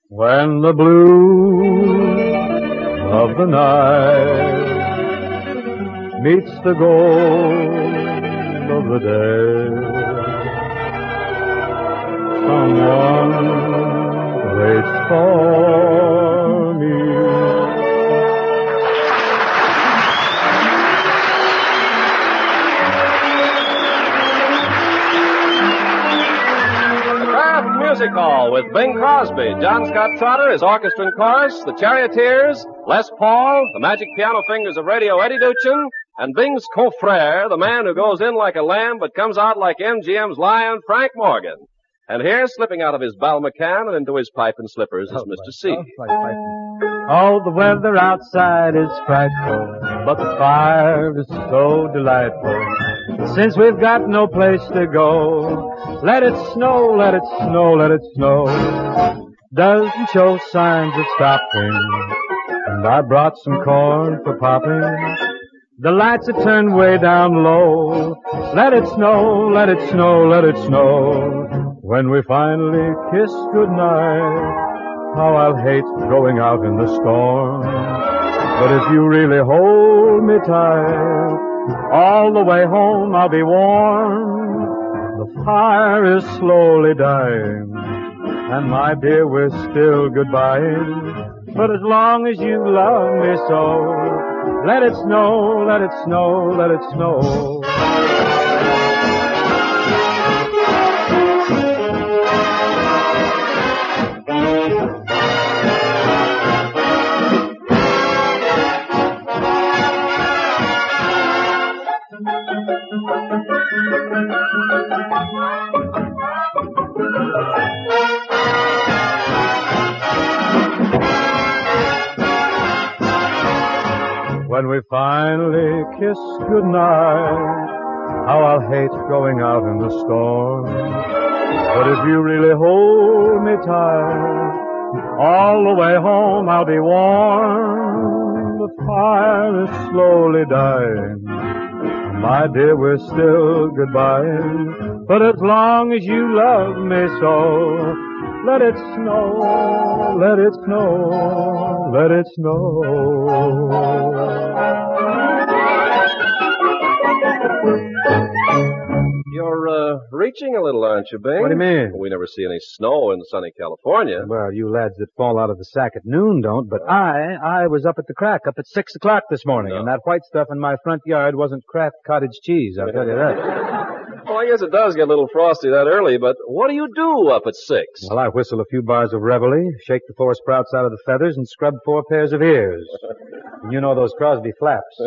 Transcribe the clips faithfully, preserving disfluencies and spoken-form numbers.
When the blue of the night meets the gold of the day, someone waits for me. Music Hall with Bing Crosby, John Scott Trotter, his orchestra and chorus, the Charioteers, Les Paul, the magic piano fingers of radio Eddie Duchin, and Bing's confrere, the man who goes in like a lamb but comes out like M G M's lion, Frank Morgan. And here, slipping out of his Bal McCann and into his pipe and slippers, is Mister C. Oh, the weather outside is frightful, but the fire is so delightful. Since we've got no place to go, let it snow, let it snow, let it snow. Doesn't show signs of stopping, and I brought some corn for popping. The lights are turned way down low. Let it snow, let it snow, let it snow. When we finally kiss goodnight, how I'll hate going out in the storm. But if you really hold me tight, all the way home I'll be warm. The fire is slowly dying, and my dear, we're still goodbying. But as long as you love me so, let it snow, let it snow, let it snow. When we finally kiss goodnight, how I'll hate going out in the storm. But if you really hold me tight, all the way home I'll be warm. The fire is slowly dying. My dear, we're still goodbying. But as long as you love me so, let it snow, let it snow, let it snow. You're, uh, reaching a little, aren't you, Bing? What do you mean? We never see any snow in sunny California. Well, you lads that fall out of the sack at noon don't, but I, I was up at the crack up at six o'clock this morning, No. and that white stuff in my front yard wasn't Kraft cottage cheese, I'll tell you that. Well, I guess it does get a little frosty that early, but what do you do up at six? Well, I whistle a few bars of reveille, shake the four sprouts out of the feathers, and scrub four pairs of ears. And you know those Crosby flaps.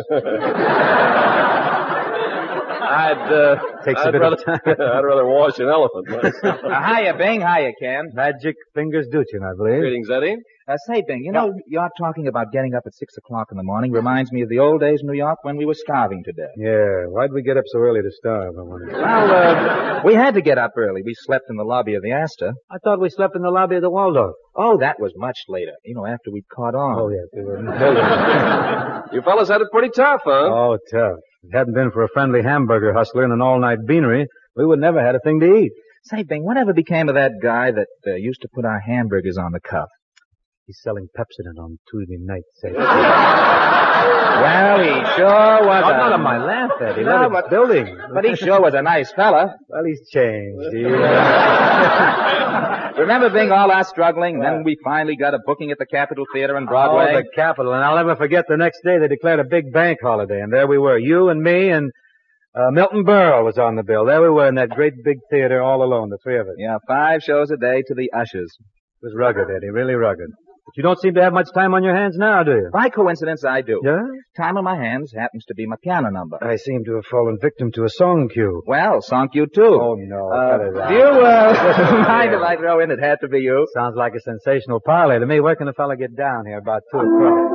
I'd, uh, Takes I'd a bit rather, of time. I'd rather wash an elephant myself. Uh, hiya, Bing. Hiya, Ken. Magic fingers Duchin, I believe. Greetings, Eddie. Uh, say, Bing, you know, you're talking about getting up at six o'clock in the morning reminds me of the old days in New York when we were starving to death. Yeah, why'd we get up so early to starve, I wonder? Well, uh, we had to get up early. We slept in the lobby of the Astor. I thought we slept in the lobby of the Waldorf. Oh, that was much later. You know, after we'd caught on. Oh, yes, we were in the building. You fellas had it pretty tough, huh? Oh, tough. If it hadn't been for a friendly hamburger hustler and an all-night beanery, we would never had a thing to eat. Say, Bing, whatever became of that guy that uh, used to put our hamburgers on the cuff? He's selling Pepsodent on Tuesday nights. Eh? Well, he sure was Oh, a... not on my laugh, Eddie. No, Let but- it building. But he sure was a nice fella. Well, he's changed. He, uh... Remember, Bing, all our struggling? And then we finally got a booking at the Capitol Theater on Broadway. Oh, the Capitol. And I'll never forget the next day they declared a big bank holiday. And there we were, you and me and uh, Milton Berle was on the bill. There we were in that great big theater all alone, the three of us. Yeah, five shows a day to the ushers. It was rugged, Eddie, really rugged. But you don't seem to have much time on your hands now, do you? By coincidence, I do. Yeah? Time on my hands happens to be my piano number. I seem to have fallen victim to a song cue. Well, song you too. Oh, no. Uh, cut it out. do you, uh, mind if I throw in it had to be you? Sounds like a sensational parlay to me. Where can a fella get down here about two o'clock?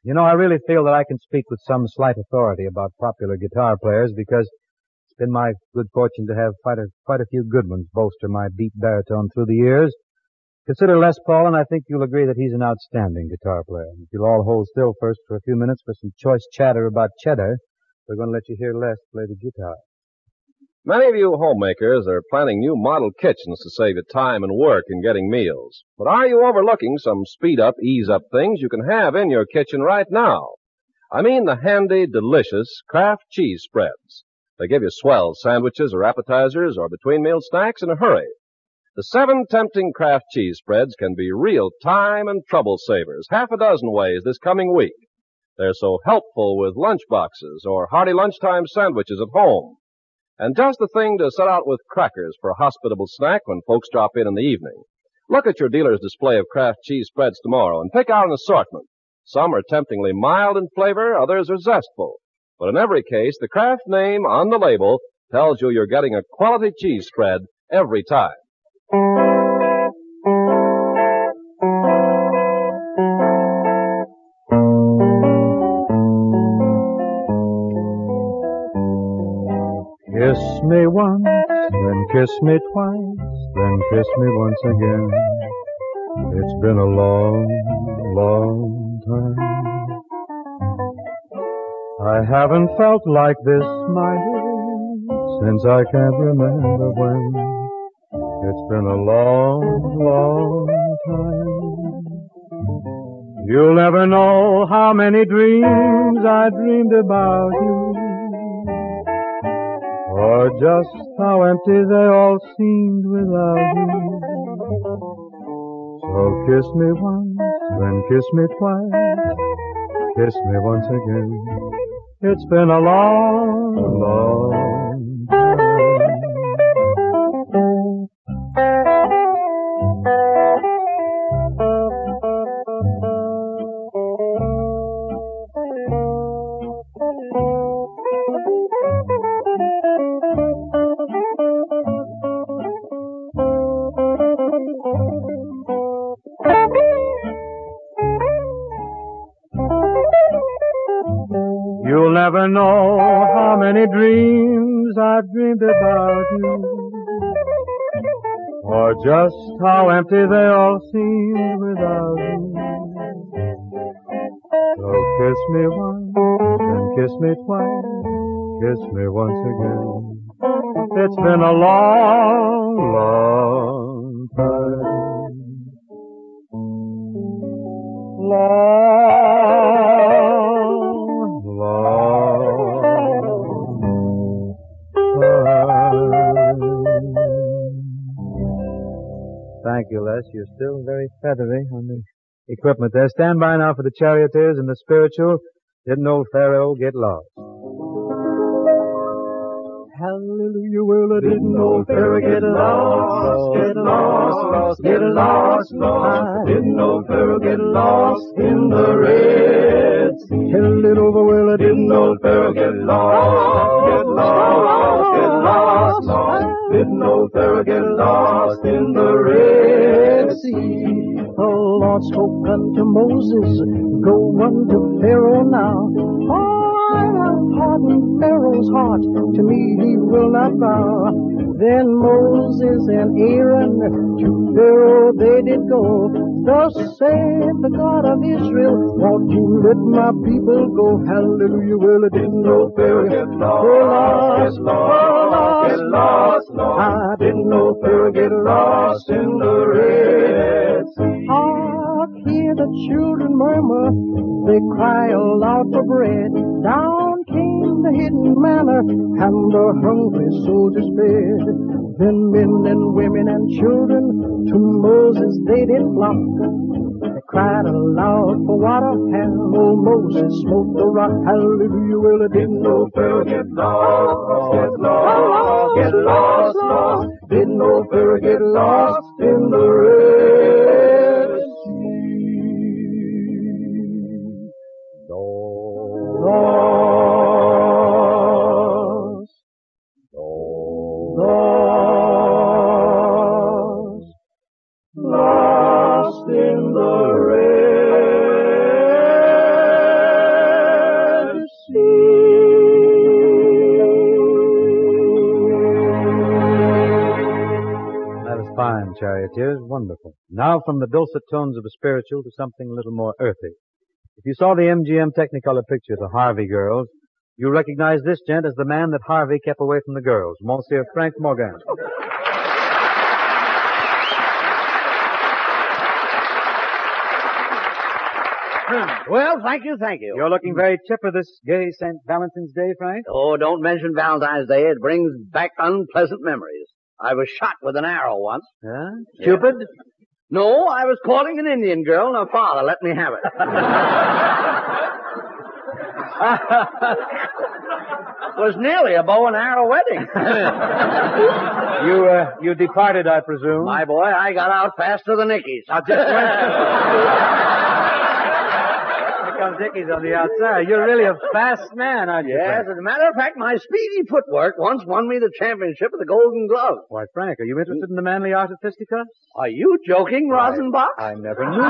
You know, I really feel that I can speak with some slight authority about popular guitar players because it's been my good fortune to have quite a, quite a few good ones bolster my deep baritone through the years. Consider Les Paul, and I think you'll agree that he's an outstanding guitar player. If you'll all hold still first for a few minutes for some choice chatter about cheddar, we're going to let you hear Les play the guitar. Many of you homemakers are planning new model kitchens to save you time and work in getting meals. But are you overlooking some speed-up, ease-up things you can have in your kitchen right now? I mean the handy, delicious Kraft cheese spreads. They give you swell sandwiches or appetizers or between-meal snacks in a hurry. The seven tempting Kraft cheese spreads can be real time and trouble savers, half a dozen ways this coming week. They're so helpful with lunch boxes or hearty lunchtime sandwiches at home. And just the thing to set out with crackers for a hospitable snack when folks drop in in the evening. Look at your dealer's display of Kraft cheese spreads tomorrow and pick out an assortment. Some are temptingly mild in flavor, others are zestful. But in every case, the Kraft name on the label tells you you're getting a quality cheese spread every time. Kiss me once, then kiss me twice, then kiss me once again. It's been a long, long time. I haven't felt like this, my dear, since I can't remember when. It's been a long, long time. You'll never know how many dreams I dreamed about you, or just how empty they all seemed without you. So kiss me once, then kiss me twice, kiss me once again. It's been a long, long time. You'll never know how many dreams I've dreamed about you, or just how empty they all seemed without you. So kiss me once, then kiss me twice, kiss me once again. It's been a long, long time. Long. Thank you, Les. You're still very feathery on the equipment there. Stand by now for the Charioteers and the spiritual Didn't Old Pharaoh Get Lost? Hallelujah, well, I didn't old Pharaoh get lost, get lost, lost, get lost, lost. Didn't old Pharaoh get lost in the Red Sea? Tell it over, well, I didn't old Pharaoh get lost, get lost, get lost, lost. Didn't old Pharaoh get lost in the Red Sea? The Lord spoke unto Moses, go unto Pharaoh now. I have hardened Pharaoh's heart, to me he will not bow. Then Moses and Aaron to Pharaoh they did go. Thus saith the God of Israel, won't you let my people go? Hallelujah, well, I didn't know Pharaoh get lost, get lost, get lost, lost. I didn't know Pharaoh get lost in the Red Sea. Hark, hear the children murmur, they cry aloud for bread. Down came the hidden manna, and the hungry soldiers fed. Then men and women and children to Moses they did flock. They cried aloud for water, and old Moses smote the rock. Hallelujah, well, I didn't know Pharaoh get lost, get lost, get lost, lost. Didn't know Pharaoh get lost in the Red Sea. Lost, lost, lost in the Red charioteers. Wonderful. Now from the dulcet tones of the spiritual to something a little more earthy. If you saw the M G M Technicolor picture, The Harvey Girls, you recognize this gent as the man that Harvey kept away from the girls, Monsieur Frank Morgan. Well, thank you, thank you. You're looking very chipper this gay Saint Valentine's Day, Frank. Oh, don't mention Valentine's Day. It brings back unpleasant memories. I was shot with an arrow once. Huh? Cupid? Yeah. No, I was courting an Indian girl, and her father let me have it. It was nearly a bow and arrow wedding. you, uh, you departed, I presume. My boy, I got out faster than Nicky's. I just went... Dickies on the outside. You're really a fast man, aren't you? Yes, Frank? as a matter of fact, my speedy footwork once won me the championship of the Golden Glove. Why, Frank, are you interested in the manly art of fisticuffs? Are you joking, Rosenbach? I never knew.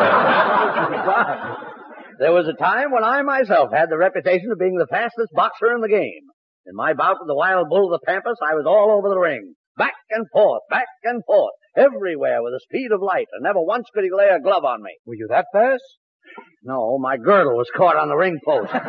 There was a time when I myself had the reputation of being the fastest boxer in the game. In my bout with the wild bull of the Pampas, I was all over the ring. Back and forth, back and forth, everywhere with the speed of light, and never once could he lay a glove on me. Were you that fast? No, my girdle was caught on the ring post. That's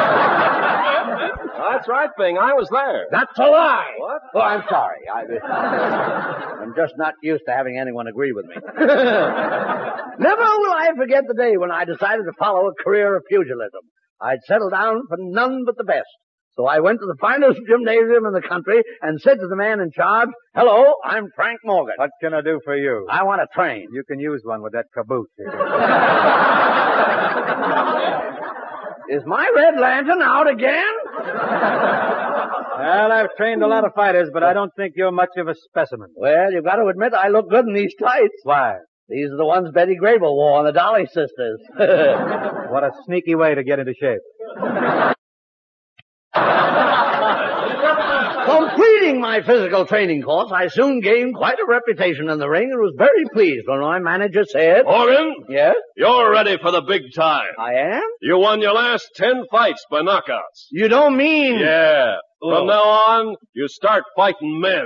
right, Bing. I was there. That's a lie. What? Oh, I'm sorry. I, I'm just not used to having anyone agree with me. Never will I forget the day when I decided to follow a career of pugilism. I'd settled down for none but the best. So I went to the finest gymnasium in the country and said to the man in charge, "Hello, I'm Frank Morgan. What can I do for you?" I want to train." You can use one with that caboose. Is my red lantern out again? Well, I've trained a lot of fighters, but I don't think you're much of a specimen. Well, you've got to admit I look good in these tights. Why? These are the ones Betty Grable wore on the Dolly Sisters. What a sneaky way to get into shape. Completing my physical training course, I soon gained quite a reputation in the ring and was very pleased when my manager said... Morgan? Yes? You're ready for the big time. I am? You won your last ten fights by knockouts. You don't mean... Yeah. Oh. From now on, you start fighting men.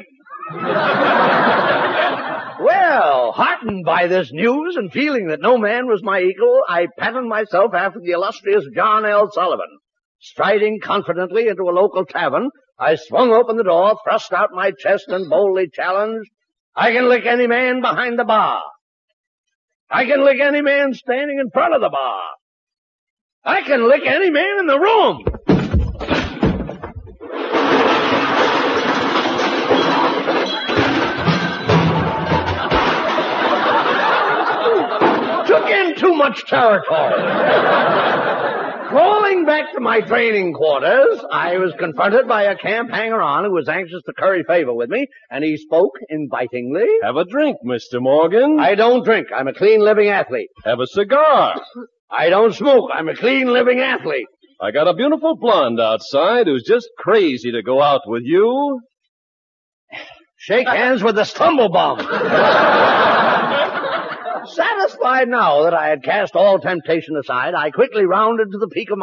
Well, heartened by this news and feeling that no man was my equal, I patterned myself after the illustrious John L. Sullivan. Striding confidently into a local tavern, I swung open the door, thrust out my chest, and boldly challenged, "I can lick any man behind the bar. I can lick any man standing in front of the bar. I can lick any man in the room." Took in too much territory. Crawling back to my training quarters, I was confronted by a camp hanger-on who was anxious to curry favor with me, and he spoke invitingly. Have a drink, Mister Morgan. I don't drink. I'm a clean living athlete. Have a cigar. I don't smoke. I'm a clean living athlete. I got a beautiful blonde outside who's just crazy to go out with you. Shake hands with the stumble bum. Satisfied now that I had cast all temptation aside, I quickly rounded to the peak of my